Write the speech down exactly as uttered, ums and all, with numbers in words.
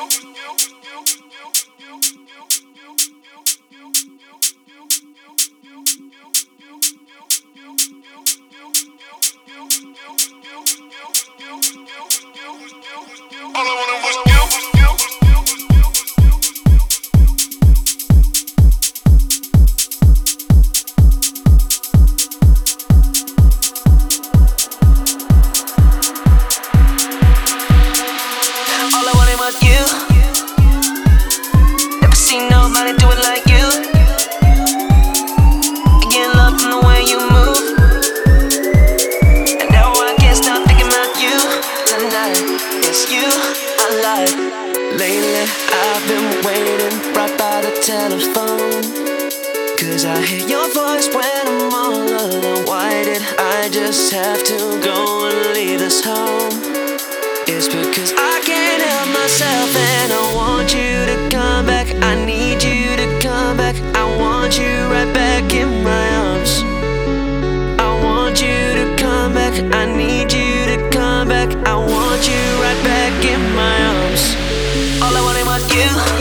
Lately I've been waiting right by the telephone, 'cause I hear your voice when I'm all alone. Why did I just have to go and leave this home? It's because I can't help myself and I want you to come back. I need you to come back. I want you right back in my arms. I want you to come back. I need you to come back. I want you right back in my arms. All I wanted was you.